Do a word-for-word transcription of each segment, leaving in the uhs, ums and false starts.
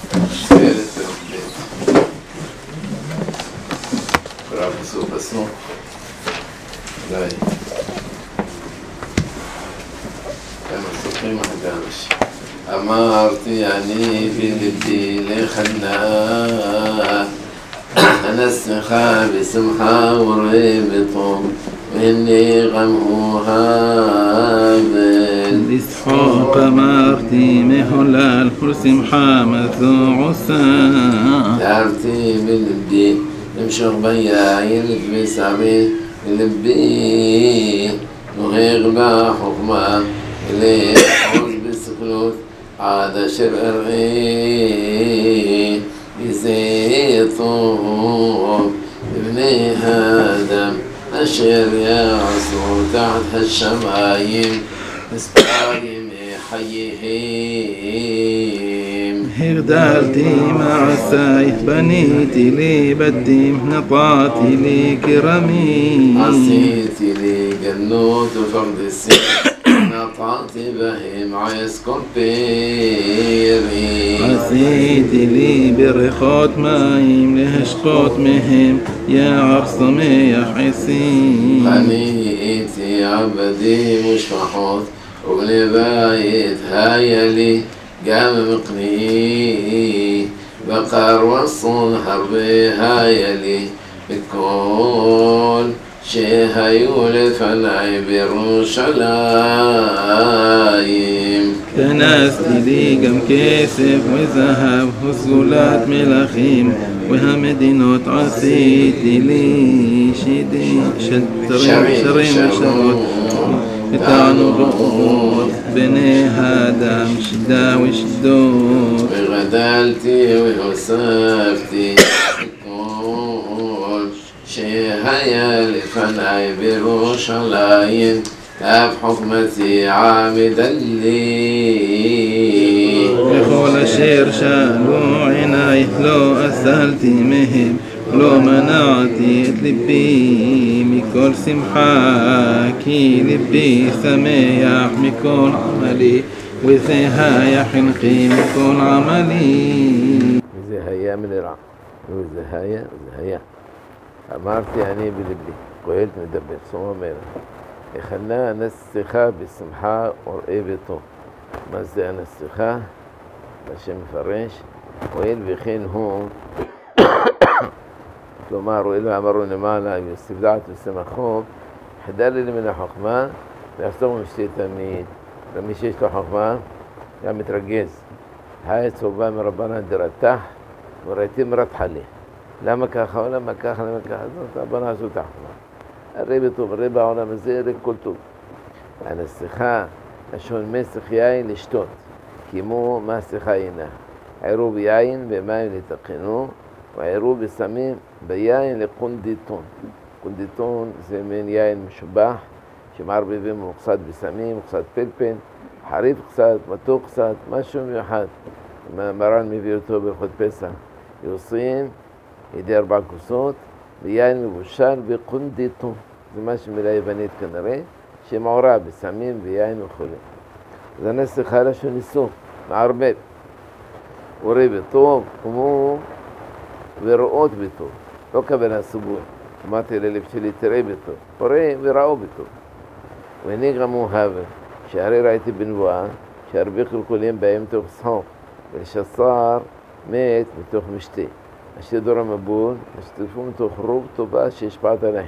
משתלת ובית. רב עשו פסוק. אולי. כמה סופרים הגרש. אמרתי אני בלבי לחנה أنا שמחה בשמחה וראה בטוב ואיני גם אוהב לשחוק אמרתי מהולל ולשמחה מה זו עושה תארתי בלבי למשוך ביין וסערי בלבי נוהג בחוכמה לאחוז בסכלות עד אשר אראה וזה טוב לבני האדם אשר יעשו תחת השמיים מספר ימי חייהם. הגדלתי מעשיי, בניתי לי בתים, נטעתי לי כרמים, עשיתי לי גנות ופרדסים, נטעתי בהם עץ כל פרי. עשיתי לי בריכות מים, להשקות מהם יער שמח עשים. בניתי עבדים ושפחות, ובני בית היה לי גם מקני, בקר וצאן הרבה היה לי, בכל שהיו לפני בירושלים. כנסתי לי גם כסף וזהב וסגולת מלכים, והמדינות עשיתי לי שידים של שרים ושרות ותענוגות בני האדם שדה ושדות. וגדלתי והוספתי כל שהיה לפני בירושלים, אף חוכמתי עמדה לי. וכל אשר שאלו עיניי לא אסלתי מהם, לא מנעתי את ליבי מכל שמחה, כי ליבי שמח מכל עמלי, וזה היה חנכי מכל עמלי. וזה היה מלרע, וזה היה, וזה היה. אמרתי אני בליבי, קהלת מדבר, סוף אומר, הכנה נשכה בשמחה וראה בטוב. מה זה הנשכה? השם מפרש, הואיל וכן הוא, כלומר, הואיל ואמרו למעלה, יוסיף דעת ושמחו, חדל לי מן החוכמה, ויחתום משתי תמיד. למי שיש לו חוכמה, גם מתרגז. העץ הוא בא מרבנן דרתח, וראיתים רתחה לי. למה ככה, למה ככה, למה ככה? זאת הבנה זו תחמה. הרי בטוב, הרי בעולם הזה, הרי כל טוב. הנשכה, השון מסך יין לשתות, כמו מסכה אינה. עירוב יין במים לתקנו, ועירוב בסמים ביין לקונדיטון. קונדיטון זה מין יין משובח, שמערבבים לו קצת בסמים, קצת פלפל, חריף קצת, מתוק קצת, משהו מיוחד. מרן מביא אותו בהלכות פסח. יוצאים ידי ארבע כוסות, ויין מבושל בקונדיטון. זה משהו מילה יוונית כנראה, שמעורב בסמים ויין וכו'. זה נשכה לשון איסוף, מערבב. וראה בטוב, כמו ורואות בטוב. לא כוונה סבוע. אמרתי ללב שלי, תראה בטוב. וראה וראו בטוב. ואני גם אוהב, שהרי ראיתי בנבואה, שהרבה קלקולים בהם תוך צחוק, ולשסר מת מתוך משתה. אשר דור המבול, השתתפו מתוך רוב טובה שהשפעת עליהם.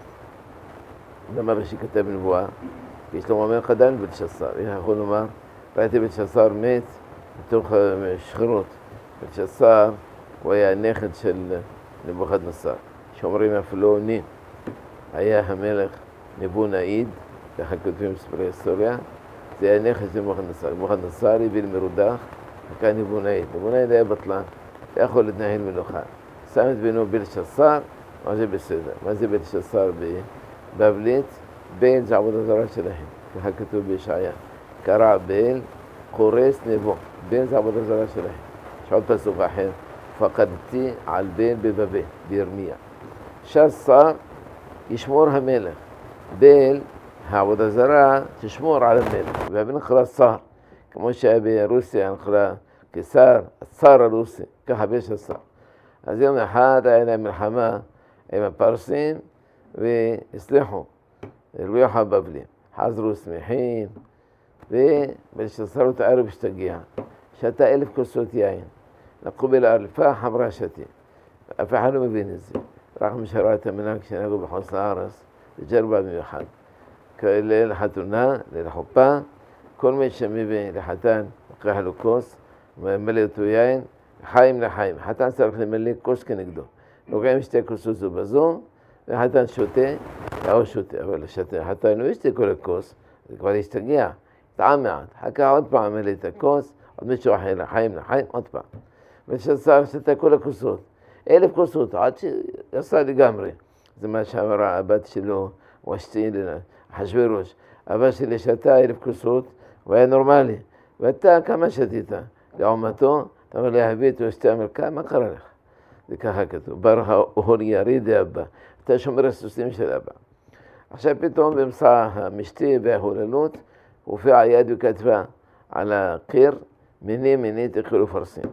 למה רש"י כתב בנבואה? יש לו מאמר חדן בלשסר. איך יכול לומר? ראיתי בלשסר מת מתוך שכנות. בלשסר הוא היה הנכד של נבוכדנצר, שאומרים אפילו נין. היה המלך נבונאיד, ככה כותבים בספרי היסטוריה, זה היה נכד של נבוכדנצר. נבוכדנצר הביא למרודח, וכאן נבונאיד. נבונאיד היה בטלן, לא יכול להתנהל מלוכה. שם את בנו בלשסר, מה זה בסדר. מה זה בלשסר בבבלית? בל זה עבודה זרה שלהם, ככה כתוב בישעיה. קרא בל, חורס נבו. בל זה עבודה זרה שלהם. יש עוד פסוק אחר. פקדתי על בל בבבל, בירמיה. שסר ישמור המלך. בל, העבודה זרה, תשמור על המלך. והבן נחלה סר. כמו שהיה ברוסיה, נחלה כשר, הצר הרוסי, ככה ביש הצר. אז יום אחד היה להם מלחמה עם הפרסים, והצליחו, הרוויחו הבבלים, חזרו שמחים, ובלשצר את הערב השתגע, שתה אלף כוסות יין, לקחו בלאלפה חמרה שתי, אף אחד לא מבין את זה, רק משרה את המנהג שנהגו בחוץ לארץ, בג'רבה במיוחד, ליל חתונה, ליל חופה, כל מי שמביא לחתן, לוקח לו כוס, ממלא אותו יין, חיים לחיים, חתן צריך למלא כוס כנגדו, לוקחים שתי כוסות זו בזו, וחתן שותה, או שותה, אבל חתן לא ישתה כל הכוס, זה כבר ישתגע, טעם מעט, חכה עוד פעם מלא את הכוס, עוד מישהו אחר לחיים לחיים, עוד פעם. ושצר שתה כל הכוסות, אלף כוסות, עד שיצא לגמרי. זה מה שאמרה הבת שלו, ושתי אחשוורוש, הבת שלי שתה אלף כוסות, הוא היה נורמלי, ואתה כמה שתית? לעומתו, אתה אומר להביא את ושתי המלכה, מה קרה לך? זה ככה כתוב, ברוך ההורי יריד אבא, אתה שומר הסוסים של אבא. עכשיו פתאום באמצע המשתי וההוללות, הופיעה יד וכתבה על הקיר, מיני מיני תחילו פרסים.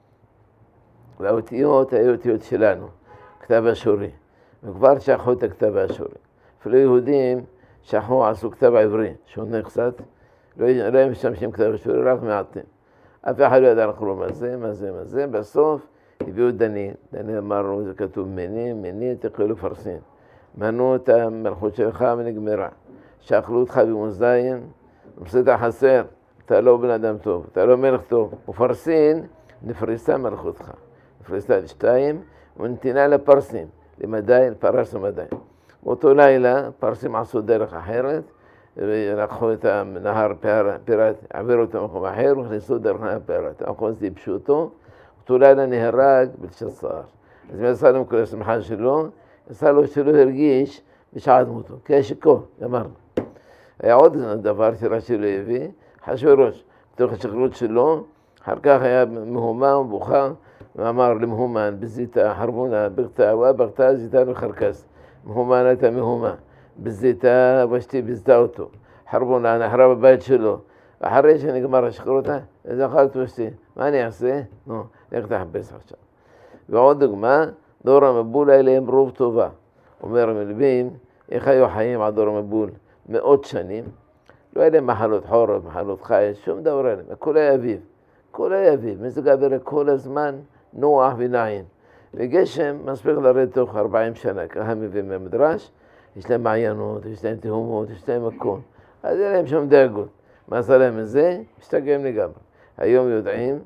והאותיות היו אותיות שלנו, כתב אשורי, וכבר שכחו את הכתב האשורי. אפילו יהודים שכחו, עשו כתב עברי, שונה קצת, לא היו משתמשים כתב אשורי, רק מעטים. אף אחד לא ידע לקרוא מה זה, מה זה, מה זה, בסוף הביאו דניאל, דניאל אמרנו, זה כתוב מיני מיני תחילו פרסים. מנו את המלכות שלך ונגמרה, שאכלו אותך במאזניים, נפסית חסר, אתה לא בן אדם טוב, אתה לא מלך טוב. ופרסין, נפריסה מלכותך. נפריסה לשתיים, ונתינה לפרסים, למדי, פרס ומדי. באותו לילה, פרסים עשו דרך אחרת, ולקחו את הנהר פירת, עבירו אותו במקום אחר, ונכנסו דרך נהר פירת. המקום הזה ייבשו אותו, באותו לילה נהרג בלשצר. אז מי עשה לנו כל השמחה שלו? עשה לו שלא הרגיש בשעת מותו, כי היה שיכור, אמרנו. היה עוד דבר שרש"י לא הביא, אחשוורוש, בתוך השכרות שלו, אחר כך היה מהומה ובוכה, ואמר למהומן, בזיתה, חרבונה, בגתה, ובגתה, זיתה וחרקס. מהומן הייתה מהומה, בזיתה, ושתי בזתה אותו. חרבונה, נחרה בבית שלו. אחרי שנגמר השכרות, אז אכלת ושתי, מה אני אעשה? נו, איך תחפש עכשיו. ועוד דוגמה, דור המבול היה להם רוב טובה. אומר המלבים, איך היו חיים עד דור המבול? מאות שנים, לא היה להם מחלות חורף, מחלות חייס, שום דבר עליהם, הכל היה אביב, הכל היה אביב, מזג האוויר כל הזמן נוח ונעים, וגשם מספיק לרד תוך ארבעים שנה, ככה מביאים במדרש, יש להם מעיינות, יש להם תהומות, יש להם הכל, אז אין להם שום דאגות, מה עשה להם את זה? משתגעים לגמרי. היום יודעים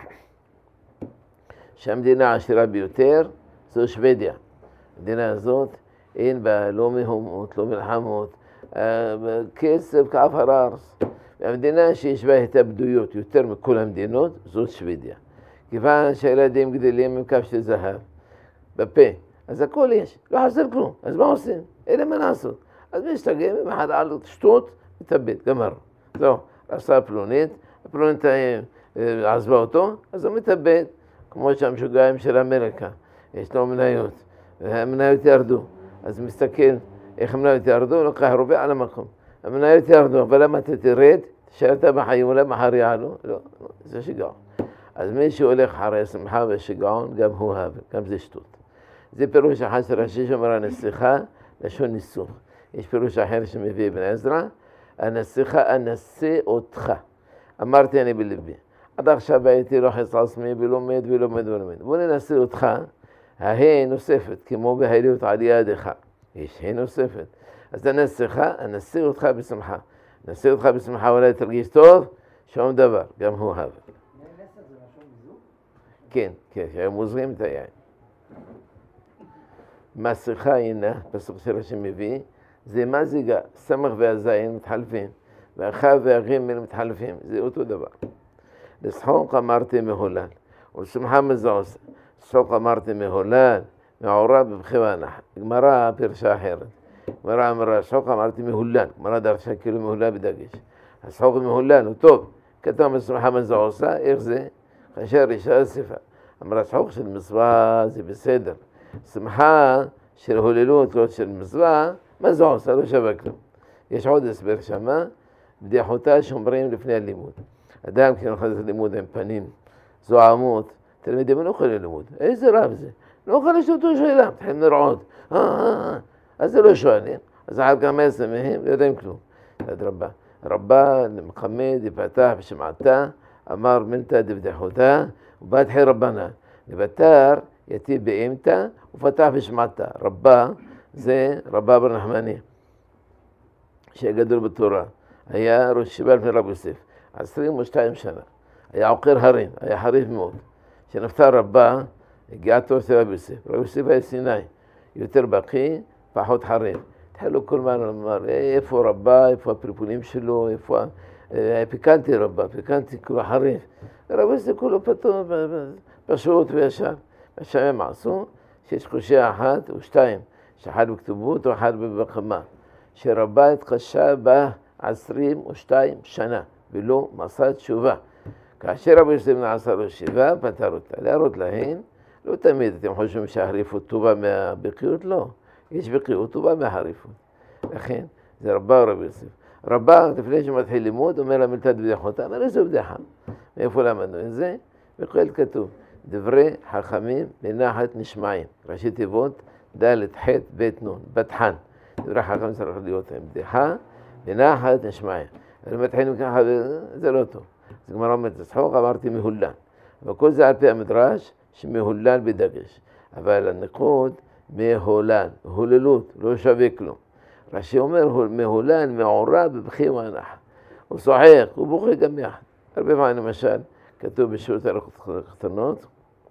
שהמדינה העשירה ביותר זו שוודיה, המדינה הזאת אין בה לא מהומות, לא מלחמות, כסף כעפר הארץ. והמדינה שיש בה התאבדויות יותר מכל המדינות, זאת שוודיה. כיוון שהילדים גדלים עם כף של זהב בפה, אז הכל יש, לא חסר כלום, אז מה עושים? אין להם מה לעשות. אז משתגעים עם אחד על שטות, מתאבד, גמר. זהו, עשה פלונית, הפלונית עזבה אותו, אז הוא מתאבד, כמו שהמשוגעים של אמריקה, יש לו מניות, והמניות ירדו, אז מסתכל, איך המניות ירדו, לוקח רובה על המקום. המניות ירדו, אבל למה אתה תרד, שאלת בחיים, אולי מחר יעלו? לא, זה שיגעון. אז מי שהולך אחרי שמחה ושיגעון, גם הוא הבל, גם זה שטות. זה פירוש אחד של רש"י שאומר הנסיכה, לשון ניסוך. יש פירוש אחר שמביא בן עזרא, הנסיכה אנסה אותך. אמרתי אני בלבי. עד עכשיו הייתי לוחץ עצמי ולומד ולומד ולומד. בוא ננסה אותך, ההא נוספת, כמו בהיליות על ידך. יש ה' נוספת. אז הנסיכה, אנסה אותך בשמחה. אנסה אותך בשמחה, אולי תרגיש טוב, שום דבר, גם הוא הבל. כן, כן, שהם מוזרים את היין. מסכה הנה, פסוק של השם מביא, זה מזיגה, סמך והזין מתחלפים, והחב והגימל מתחלפים, זה אותו דבר. לשחוק אמרתי מהולל, ולשמחה מזעוס, לשחוק אמרתי מהולל, מעורב בבחיבה נחת. גמרא פרשה אחרת. גמרא אמרה, לשחוק אמרתי מהולל, גמרא דרשה כאילו מהולל בדגש. השחוק מהולל הוא טוב, כתוב משמחה מזעוסה, איך זה? כאשר אישה אסיפה. אמרה, שחוק של מצווה זה בסדר. שמחה של הוללות, לא של מצווה, מה זה עושה? לא שווה כלום. יש עוד הסבר שמה, בדיחותה שומרים לפני הלימוד. אדם כשנכנס ללימוד עם פנים זוהמות, תלמידים לא יכולים ללמוד. איזה רב זה? לא יכול לשאול אותו שאלה, מתחילים לרעוד. אה, אה, אה. אז זה לא שואלים. אז אחר כך מעשר מהם, לא יודעים כלום. רבה. רבה, מחמד, יפתח ושמעתה, אמר מלתה דבדחותה, ובתחי רבנה. נבטר, יתי באמתה, ופתח ושמעתה. רבה, זה רבה בר נחמני, שהיה גדול בתורה. היה ראש ישיבה לפני רב יוסף, עשרים ושתיים שנה. היה עוקר הרים, היה חריף מאוד. כשנפטר רבה, הגיע תור של רב יוסף. רב יוסף היה סיני, יותר בקי, פחות חריף. התחילו כל הזמן לומר, איפה רבה, איפה הפלפולים שלו, איפה... פיקנטי רבה, פיקנטי כולו חריף. רב יוסף כולו פתוח, פשוט וישר. מה שהם עשו, שיש קושיה אחת ושתיים, שאחד בכתובות ואחד בחמה. שרבה התקשה בה עשרים ושתיים שנה, ולא מסע תשובה. כאשר רבי יוסף נעשה לו שיבה, פתר אותה. להראות להן, לא תמיד אתם חושבים שהחריפות טובה מהבקיאות, לא. יש בקיאות טובה מהחריפות. לכן, זה רבה או רבי יוסף. רבה, לפני שמתחיל לימוד, אומר לה מלתת בדיחותה, אומר איזה בדיחה. מאיפה למדנו את זה? בקהלת כתוב, דברי חכמים בנחת נשמעים. ראשי תיבות, ד' ח' ב' נ', בטחן. דברי חכמים צריך להיות עם בדיחה, בנחת נשמעים. אבל מתחילים ככה, זה לא טוב. אז גמרא אומרת, צחוק, אמרתי מהולן. וכל זה על פי המדרש, שמהולן בדגש. אבל הנקוד, מהולן, הוללות, לא שווה כלום. רש"י אומר, מהולן, מעורב בבכי ואנחה. הוא צוחק, הוא בוכה גם יחד. הרבה פעמים למשל, כתוב בשירות הקטנות,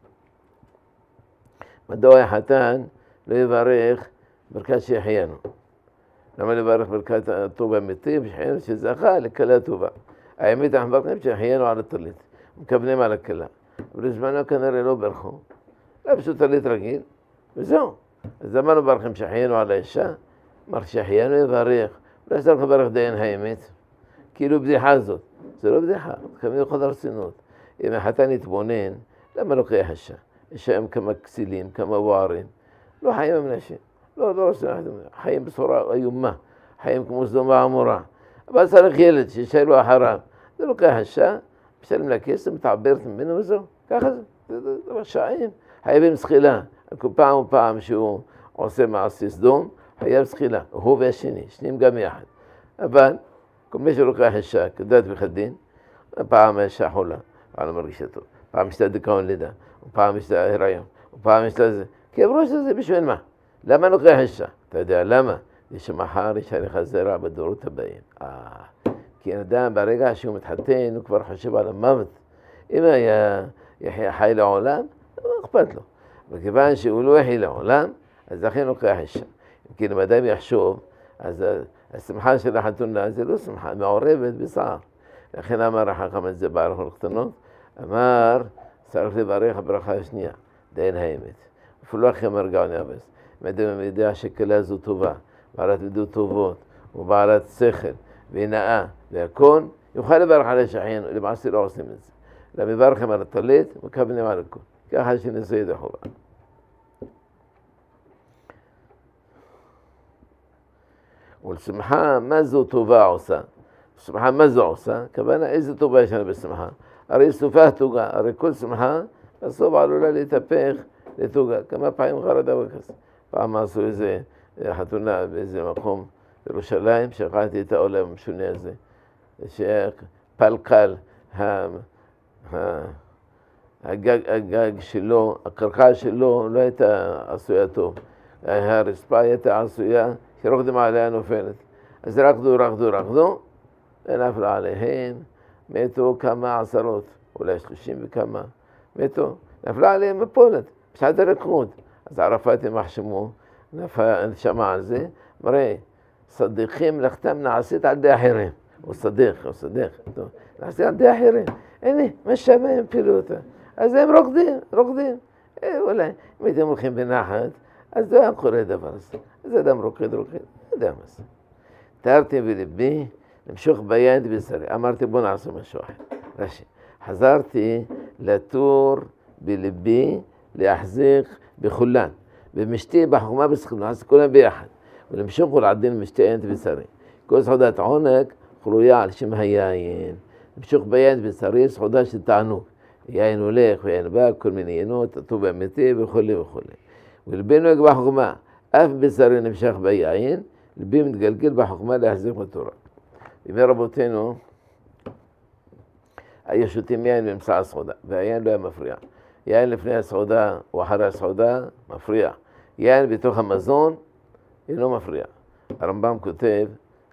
מדוע החתן לא יברך ברכת שהחיינו. למה לברך ברכת הטובה מתים, שהחיינו שזכה לכלה טובה. האמת, אנחנו מברכים שהחיינו על הטלית, מכוונים על הכלה. אבל בזמנו כנראה לא ברכו. לא פשוט טלית רגיל, וזהו. אז למה לא ברכים שהחיינו על האישה? אמר שהחיינו יברך, אולי צריך לברך דיין האמת. כאילו בדיחה זאת. זה לא בדיחה, כמובן לכל הרצינות. אם החתן יתבונן, למה לוקח אישה? אישה עם כמה כסילים, כמה ווארים. לא חיים עם נשים. לא, לא רוצים לחתום. חיים בצורה איומה. חיים כמו סדום ועמורה. אבל צריך ילד שישאר לו אחריו. זה לוקח אישה, משלם לה כסף, מתעברת ממנו וזהו. ככה זה. זה רשעים. חייבים זחילה. כל פעם ופעם שהוא עושה מעשי סדום, חייב זחילה. הוא והשני, שניהם גם יחד. אבל כל מי שלוקח אישה כדת וכדין, פעם האישה חולה, פעם לא מרגישה טוב, פעם יש לה דיכאון לידה, ופעם יש לה הריון, ופעם יש לה זה. כאב ראש הזה בשביל מה? למה לוקח אישה? אתה יודע למה? יש שמחר יש הליכה זרע בדורות הבאים. אה, כי אדם ברגע שהוא מתחתן הוא כבר חושב על המוות. אם היה יחיה חי לעולם, לא אכפת לו. וכיוון שהוא לא יחי לעולם, אז לכן לוקח אישה. כי אם אדם יחשוב, אז השמחה של החתונה זה לא שמחה, מעורבת בצער. לכן אמר החכם את זה בהלכות הקטנות, אמר, צריך לברך הברכה השנייה, דיין האמת. אפילו אחי אמר גאוני אבס, אם אדם יודע שכלה זו טובה, בעלת מידות טובות, ובעלת שכל, והנאה, והכל, יוכל לברך על השחיינו, למעשה לא עושים את זה. אלא מברכים על הטלית, מכוונים על הכל. ככה שנעשה ידי חובה. ולשמחה, מה זו טובה עושה? שמחה, מה זו עושה? כוונה, איזה טובה יש לנו בשמחה? הרי סופה תוגה, הרי כל שמחה, בסוף עלולה להתהפך לתוגה. כמה פעמים חרדה וכזה. פעם עשו איזה חתונה באיזה מקום בירושלים, שכחתי את העולם המשונה הזה, שפלקל, הגג, הגג שלו, הקרקע שלו לא הייתה עשויה טוב. הרצפה הייתה עשויה, שרוקדים עליה נופלת. אז רקדו, רקדו, רקדו, ונפלו עליהם, מתו כמה עשרות, אולי שלושים וכמה, מתו, נפלה עליהם מפולת, בשעת הרקחות. אז ערפאת הם החשמו, שמע על זה, מראה, סדיחים לכתם נעשית על די אחרים. הוא סדיח, הוא סדיח, נעשית על די אחרים. הנה, מה שווה הם פילו אותה. אז הם רוקדים, רוקדים. אה, אולי, אם אתם הולכים בנחת, אז לא היה קורה דבר הזה. אז אדם רוקד, רוקד, לא יודע מה זה. תארתי בלבי, למשוך ביד בשרי. אמרתי, בוא נעשה משהו אחר. רש"י. חזרתי לטור בלבי, להחזיק בחולן. ומשתי בחוכמה בסכנה, אז כולם ביחד. ולמשוך ולעדין משתי עינת בשרי. כל סעודת עונג, חלויה על שם היין. למשוך ביד בשרי, סעודה של תענוג. יין הולך ויין בא, כל מיני יינות, הטוב האמיתי וכו' וכו'. ולבי נוהג בחוכמה, אף בשרי נמשך ביין, לבי מתגלגל בחוכמה להחזיק בתורה. בימי רבותינו, היו שותים יין באמצע הסעודה, והיין לא היה מפריע. יין לפני הסעודה או אחרי הסעודה, מפריע. יין בתוך המזון, אינו מפריע. הרמב"ם כותב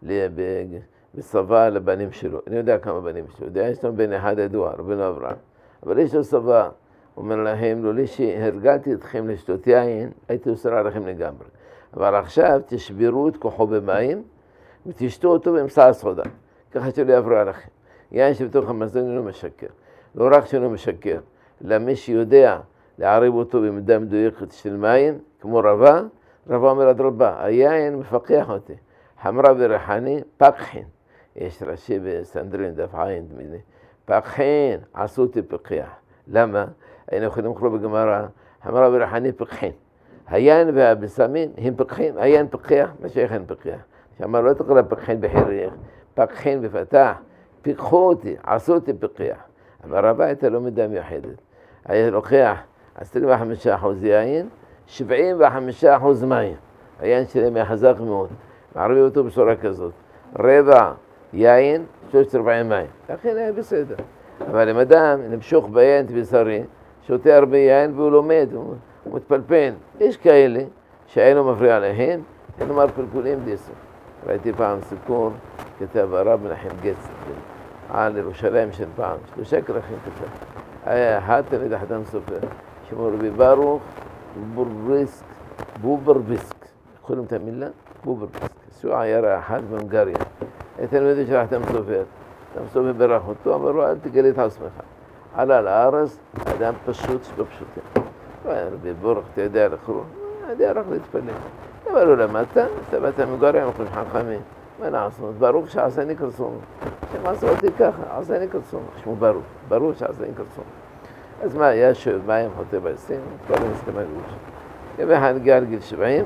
בצבא לבנים שלו, אני יודע כמה בנים שלו, יודע, יש לו בן אחד ידוע, רבנו אברהם, אבל יש לו צבא, הוא אומר להם, לא לי שהרגלתי אתכם לשתות יין, הייתי אוסר עליכם לגמרי. אבל עכשיו תשברו את כוחו במים, ותשתו אותו באמצע הסעודה, ככה שלא יפריע לכם. יין שבתוך המזון אינו משקר. לא רק שאינו משקר, אלא מי שיודע לערב אותו במידה מדויקת של מים, כמו רבה, רבה אומר אדרבה, היין מפקח אותי. חמרה וריחני, פקחין. יש ראשי בסנדרין, דף עין, תמידי. פקחין, עשו אותי פקח. למה? היינו יכולים לקרוא בגמרא, חמרה וריחני פקחין. היין והבשמים הם פקחים, היין פקח, מה שאיכן פקח. שאמר, לא תקרא פקחין בחיריך, פקחין בפתח, פיקחו אותי, עשו אותי פקח. אבל רבה הייתה לא מידה מיוחדת. היה לוקח עשרים וחמישה אחוז יין, שבעים וחמישה אחוז מים. היין שלהם היה חזק מאוד. מערבי אותו בצורה כזאת. רבע יין, שלושת רבעי מים. לכן היה בסדר. אבל אם אדם נמשוך ביין בשרי, שותה הרבה יין והוא לומד, הוא מתפלפן. יש כאלה שהיין לא מפריע להם, אין לומר פלפולים דיסו. ראיתי פעם סיפור, כתב הרב מנחם גץ, על ירושלים של פעם, שלושה כרכים כתב. היה אחד תלמיד החתם סופר, שמו רבי ברוך בוברביסק, בוברביסק. יכולים את המילה? בוברביסק. זו עיירה אחת בהונגריה. התלמיד של החתם סופר, החתם סופר ברך אותו, אמר לו, אל תגלה את עצמך. עלה לארץ, אדם פשוט שלא פשוטים. רבי ברוך, אתה יודע לקרוא? אני יודע רק להתפלל. אבל לא למדת, אתה באת מגוריה, אנחנו חכמים. מה נעשות? ברוך שעשני כרסום. שמעשו אותי ככה, עשני כרסום. שמו ברוך, ברוך שעשני כרסום. אז מה, היה שואב מים, חוטא בעשרים, כבר לא מסתמא גרוש. יום אחד הגיע לגיל שבעים,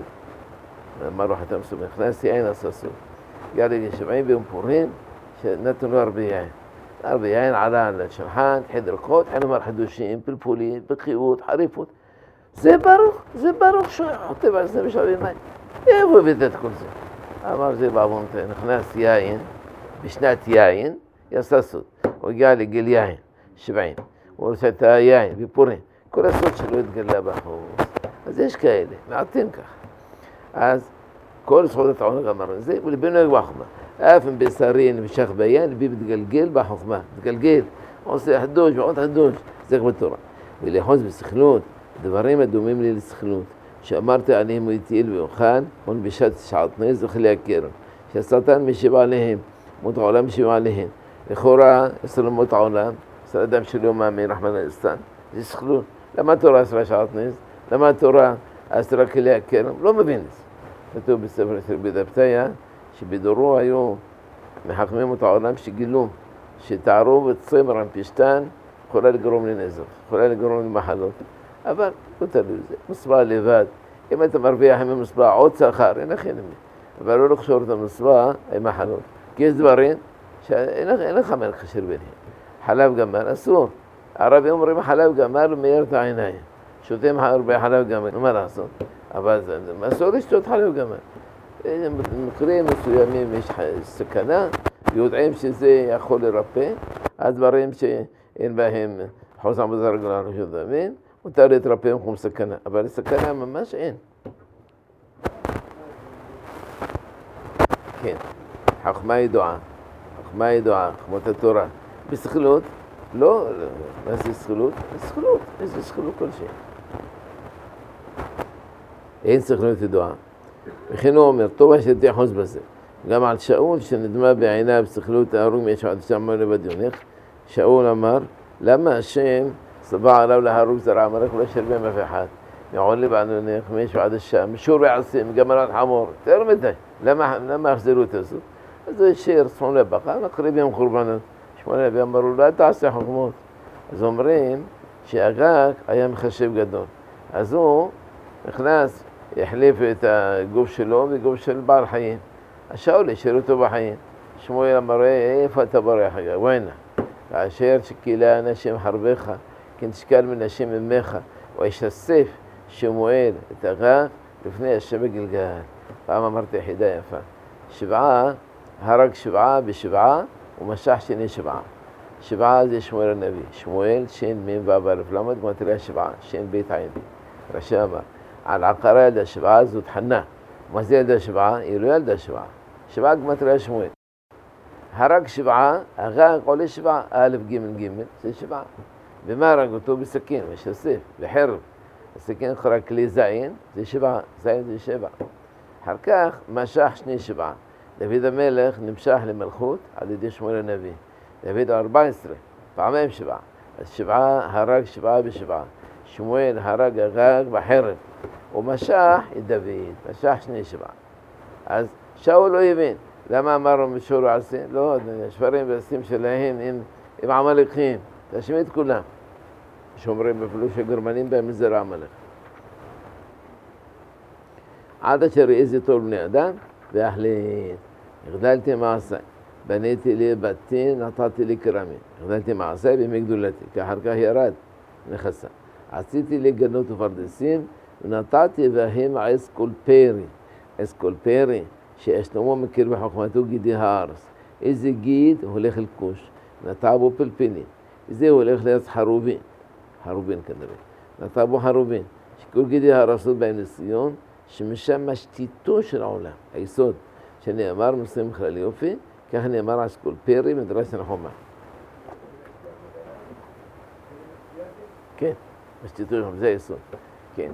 אמר לו חתם סום, נכנסתי, אין עשסו. הגיע לגיל שבעים ביום פורים, שנתנו לו הרבה יין. הרבה יין עלה על השולחן, חדר כות, חנומר חידושים, פלפולים, בקיאות, חריפות. זה ברוך, זה ברוך שחוטא בעשרים ושבעים מים. איפה הבאת את כל זה? אמר זה בעוונותיי, נכנס יין, בשנת יין, יעשה סוד. הוא הגיע לגיל יין, שבעים. הוא עושה את היין, בפורים. כל הסוד שלו התגלה בחוץ. אז יש כאלה, מעטים כך. אז כל סעודת העונג אמרנו זה, ולבי נוהג בחוכמה. אף אם בשרי נמשך ביין, לבי מתגלגל בחוכמה. מתגלגל, עושה חדוש ועוד חדוש, זה בתורה. ולאחוז בסכלות, דברים הדומים לי לסכלות. שאמרתי עליהם הוא יתיל ויוכל, הון בשעת שעתנז וכלי הכרם. שהשטן משיב עליהם, מות העולם משיב עליהם. לכאורה, אצל מות העולם, אצל אדם שלא מאמין, רחמנא ליצלן, זה סכלות. למה התורה אסרה שעתנז? למה התורה אסרה כלי הכרם? לא מבין את זה. כתוב בספר של רבי דבתיה, שבדורו היו מחכמים את העולם שגילו, שתערובת צמר עם פשטן, יכולה לגרום לנזק, יכולה לגרום למחלות. אבל לא תלוי זה, מסבע לבד. אם אתה מרוויח עם המסבע עוד שכר, אין לך אינמי. אבל לא לקשור את המסבע עם מחלות. כי יש דברים שאין לך מלך חשיר ביניהם. חלב גמל אסור. הערבים אומרים חלב גמל ומאיר את העיניים. שותים הרבה חלב גמל, מה לעשות? אבל זה אסור לשתות חלב גמל. במקרים מסוימים יש סכנה, יודעים שזה יכול לרפא, הדברים שאין בהם חוסם בזרג לרשות דמים, מותר להתרפא במקום סכנה, אבל סכנה ממש אין. כן, חכמה ידועה, חכמה ידועה, חכמות התורה. בסכלות, לא, מה זה סכלות? סכלות, איזה סכלות כלשהי. אין סכלות ידועה. וכן הוא אומר, טוב שתהיה חוץ בזה. גם על שאול שנדמה בעיניו בסכלות ההרוג יש עד שם לבד יונך, שאול אמר, למה השם סבע עליו להרוג זרע עמלק ולא שרבם אף אחד? מעול לבענונך, מישהו עד השם, משור ועשים, גמר על חמור, תראה מדי. למה החזירות הזו? אז הוא השאיר, צפון לבקר, נקריב יום קורבנות. שמונה לוי אמרו, לא תעשה חוכמות. אז אומרים שהגג היה מחשב גדול. אז הוא נכנס, החליף את הגוף שלו וגוף של בעל חיים. השאול השאיר אותו בחיים. שמואל אמר, איפה אתה ברח הגג? ווינה. כאשר שקילה אנשים חרבך, כן תשקל מנשים ממך, וישסף שמואל את אגג לפני השם בגלגל. פעם אמרתי יחידה יפה, שבעה, הרג שבעה בשבעה ומשך שני שבעה. שבעה זה שמואל הנביא, שמואל שין מין ואב אלף למד ומתריה שבעה, שין בית עין. רש"י אמר, על עקרה ילדה שבעה זאת חנה, מה זה ילדה שבעה? היא לא ילדה שבעה, שבעה מתריה שמואל. הרג שבעה, אגג עולה שבעה, א' ג' ג' זה שבעה. ומה הרג אותו? בסכין, משסף, בחרב. הסכין חרג כלי זין, זה שבעה, זין זה שבע. אחר כך משך שני שבעה. דוד המלך נמשך למלכות על ידי שמואל הנביא. דוד ארבע עשרה, פעמיים שבעה. אז שבעה הרג שבעה בשבעה. שמואל הרג אגג בחרב. ומשך את דוד, משך שני שבעה. אז שאול לא הבין. למה אמרנו משורו עשה? לא, שברים ועשים שלהם עם, עם עמלקים. תשמיד את כולם. שאומרים אפילו שגרמנים בהם לזרע עמלק. עד אשר יעז טוב בני אדם, והחליט. הגדלתי מעשי, בניתי לי בתים, נתתי לי כרמים. הגדלתי מעשי בימי גדולתי, כי אחר כך ירד נכסה. עשיתי לי גנות ופרדסים, ונתתי בהם אסקולפרי. אסקולפרי, ששלמה מכיר בחוכמתו גידי הארץ. איזה גיד הולך אל כוש, נטע בו פלפינים. זה הולך לארץ חרובין, חרובין כנראה. נטע בו חרובין, שכל גידי הארצות בהם לציון, שמשם משתיתו של העולם, היסוד, שנאמר מסוים כלל יופי, כך נאמר אסקולפרי מדרש נחומה. כן, משתיתו של העולם, זה היסוד. כן,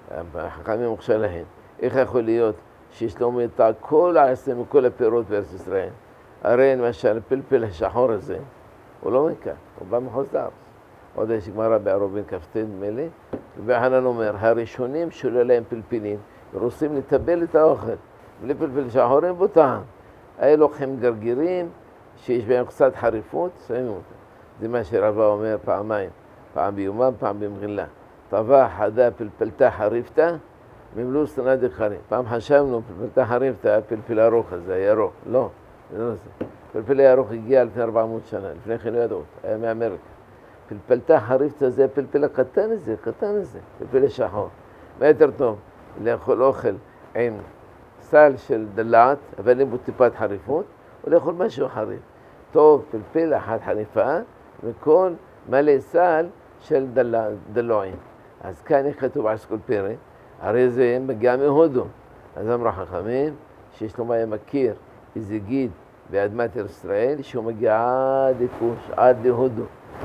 החכמים מוכשר להן. איך יכול להיות ששלמה יטע כל העשם וכל הפירות בארץ ישראל? הרי למשל פלפל השחור הזה, הוא לא מכאן, הוא בא מחוץ לארץ. עוד יש גמרא בערובין כ"ט נדמה לי, וחנן אומר, הראשונים שלו להם פלפילים, רוצים לטבל את האוכל, בלי פלפל שחור אין בו טעם. היה לוקחים גרגירים שיש בהם קצת חריפות, שמים אותם. זה מה שרבא אומר פעמיים, פעם ביומם, פעם במגילה. טבע חדה פלפלתה חריפתה, ממלוא סנא דחריף. פעם חשבנו, פלפלתה חריפתה, פלפל ארוך הזה, ירוק. לא, זה לא זה. פלפל ירוק הגיע לפני ארבע מאות שנה, לפני כן לא ידעו, היה מאמריקה. פלפלתה חריפתה זה הפלפל הקטן הזה, קטן הזה, פלפל שחור. מה יותר טוב? לאכול אוכל עם סל של דלעת, אבל אין בו טיפת חריפות, או לאכול משהו חריף. טוב, פלפל אחת חריפה, וכל מלא סל של דלועים. אז כאן איך כתוב אסקולפרי, הרי זה מגיע מהודו. אז אמרו חכמים, ששלמה היה מכיר איזה גיד באדמת ישראל, שהוא מגיע עד לכוש, עד להודו.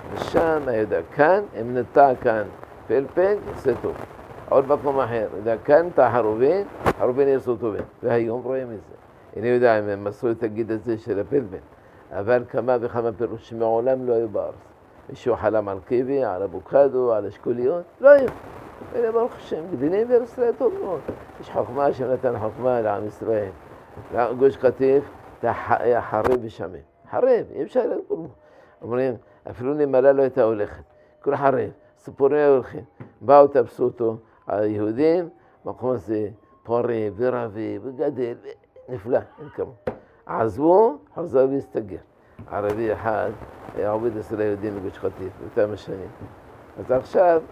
ושם היה יודע, כאן, אם נטע כאן פלפל, יצא טוב. עוד מקום אחר, יודע, כאן נטע חרובין, חרובין יעשו טובים. והיום רואים את זה. אני יודע אם הם מסרו את הגיד הזה של הפלפל, אבל כמה וכמה פירוש שמעולם לא היו בארץ. מישהו חלם על קיבי, על אבוקדו, על אשכוליות, לא היו. אלה ברוך השם, גדילים בארץ ישראל טוב מאוד. יש חוכמה שנתן חוכמה לעם ישראל. גוש קטיף, היה חרב ושמן. חרב, אי אפשר להגיד. אומרים, אפילו נמלה לא הייתה הולכת. כל חרב, סיפורי הולכים. באו תפסו אותו, היהודים, מקום הזה פורה ורבי וגדל, נפלא, אין כמו. עזבו, חזר והסתגר. ערבי אחד, עובד אצל היהודים בגוש קטיף, באותם השנים. אז עכשיו,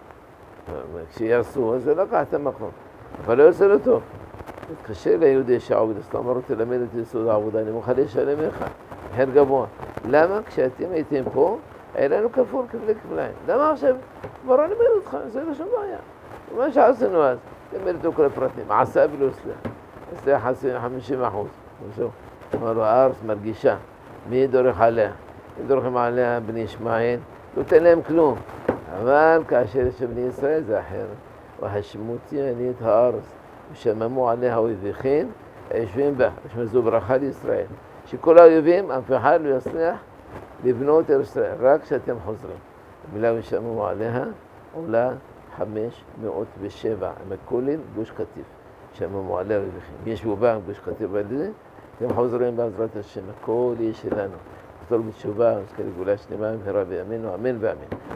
כשיעשו, אז זה לא לקח את המקום. אבל לא יוצא לו טוב. התקשר ליהודי שעובד אצלו, אמר לו, תלמד את יסוד העבודה, אני מוכן לשלם לך, מחיר גבוה. למה? כשאתם הייתם פה, היה לנו כפול כפלי כפליים. למה עכשיו? כבר אני אומר אותך, זה לא שום בעיה. מה שעשינו אז, תלמד אותו כל הפרטים, עשה ולא סלח. סלח חמישים אחוז. אמר לו, הארץ מרגישה, מי דורך עליה? מי דורכים עליה בני ישמעאל? לא תן להם כלום. אבל כאשר יש בני ישראל זה אחרת. והשמותי אני את הארץ, ושממו עליה אויביכם, היושבים בה, ושמזו ברכה לישראל. שכל האויבים, אף אחד לא יצליח לבנות ארץ ישראל, רק כשאתם חוזרים. המילה ושממו עליה עולה חמש מאות ושבע, מקולין גוש קטיף. שממו עליה אויביכם. יש בובה גוש קטיף בלזה, אתם חוזרים בעזרת השם, הכל יהיה שלנו. לחזור בתשובה, נזכה לגאולה שלמה במהרה בימינו, אמן ואמן.